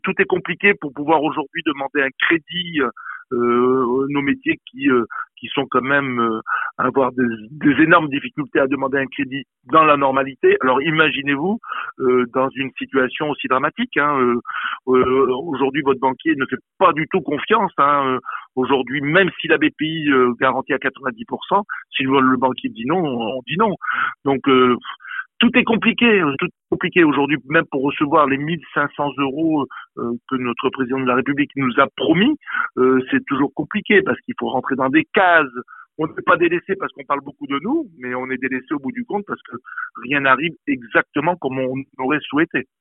tout est compliqué pour pouvoir aujourd'hui demander un crédit. Nos métiers qui sont quand même avoir des énormes difficultés à demander un crédit dans la normalité. Alors imaginez-vous dans une situation aussi dramatique. Aujourd'hui, votre banquier ne fait pas du tout confiance. Aujourd'hui, même si la BPI garantit à 90%, si le banquier dit non, on dit non. Donc tout est compliqué aujourd'hui, même pour recevoir les 1500 euros que notre président de la République nous a promis, c'est toujours compliqué parce qu'il faut rentrer dans des cases. On n'est pas délaissé parce qu'on parle beaucoup de nous, mais on est délaissé au bout du compte parce que rien n'arrive exactement comme on aurait souhaité.